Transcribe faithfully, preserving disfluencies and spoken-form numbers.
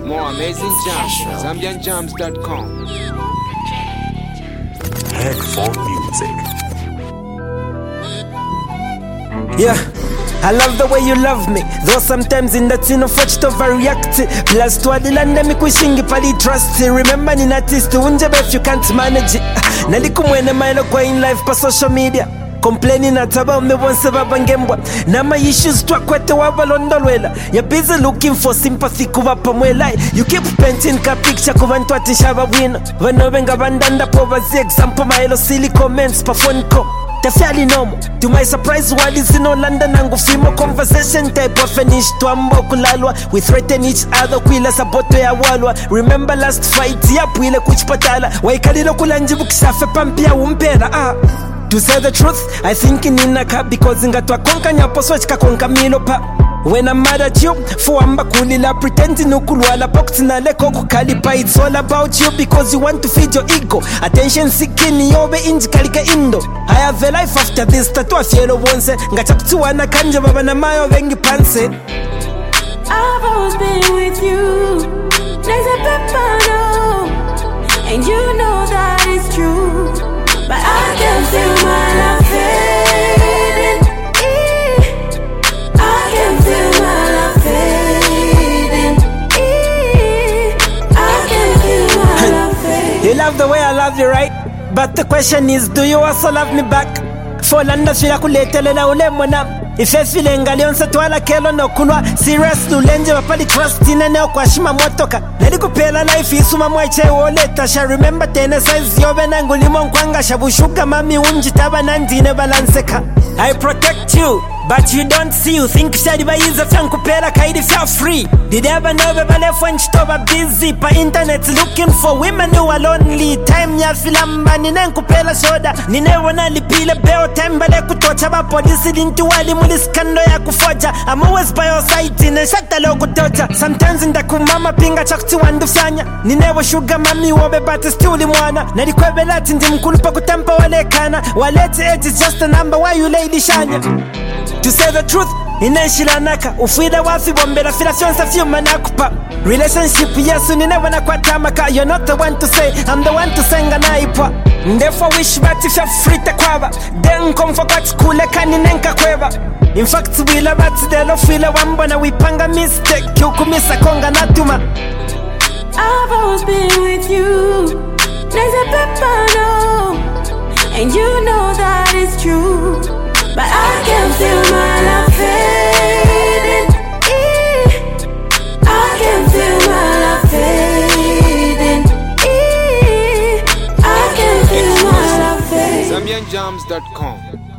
More amazing jams. Zambian Jams dot com. Headphone music. Yeah, I love the way you love me. Though sometimes in that scene of watch to overreact. Plus to adilanda mi kushingi pali trust. Remember ni artist unjebe if you can't manage it. Nalikumwene mailo kwa in life pa social media. Complaining at about me once baba ngembwa. Na my issues twakwete wabalondolwela. You're busy looking for sympathy kuva pamwela. You keep painting ka picture kuva ntwati shaba wina. Vano venga bandanda poverty example mailo silly comments pa phone call. Fairly normal. To my surprise, while it's in London and go fimo conversation type of finish to ambo kulalwa. We threaten each other kwila saboto ya walwa. Remember last fight ya pwile kuchpatala. Waikalilo kulanjibu kishafe pampia umpera ah. To say the truth, I think in inaka because ingatwa konka nyapo swachka konka milo pa. When I'm mad at you, for amba kulila pretending ukulwala box na leko kukalipa. It's all about you because you want to feed your ego. Attention seeking yobe inji kalika indo. I have a life after this, tatu afielo wonse. Ngachaptuwa na kanja baba na mayo vengi panse. I've always been with you. There's a pepano, and you know that it's true. But I can feel my love fading. I can feel my love fading. I can feel my love fading. You love the way I love you, right? But the question is, do you also love me back? For landa fila kuletele na ule mwana. Ife file ngalionsa tuwala kelo no kulwa. Serious lulenje wapali trust ina neo kwa shima motoka. Nadi kupela life isuma mweche woleta. Sha remember tene size yobe na ngulimo nkwanga. Shabushuka mami unjitaba nandine balanseka. I protect you, but you don't see. You think shadi ba iza fyan kupela kaidi fya free. Did ever know beba lefo nchitoba busy pa internet looking for women who are lonely. Time ya filamba nine nkupela shoda. Nine wana lipile beo time bale kutocha ba polisi lintu wali muli skando ya kufoja. I'm always by your side nine shakta leo kutocha. Sometimes nda kumama pinga chakti wandu fyanya. Nine wa sugar mami wobe bati still mwana. Nalikuwe lati ndi mkulupa kutampa wale kana. Waleti age is just a number why you lady shanya. To say the truth, inenshila naka. Ufida wafi bombera fila fionsa fiyo manakupa. Relationship yesu nine wana kwa tamaka. You're not the one to say, I'm the one to senga na ipa. Therefore wish bati fya free te kwaba. Den komfo kwa chikule kaninenka kweba. In fact wila bati delo fila wambona. Wipanga mistake yukumisa konga natuma. I've always been with you. There's a pepano, and you know that it's true. But I can feel my love fading. I can feel my love fading. I can feel my love fading. Zambian Jams dot com.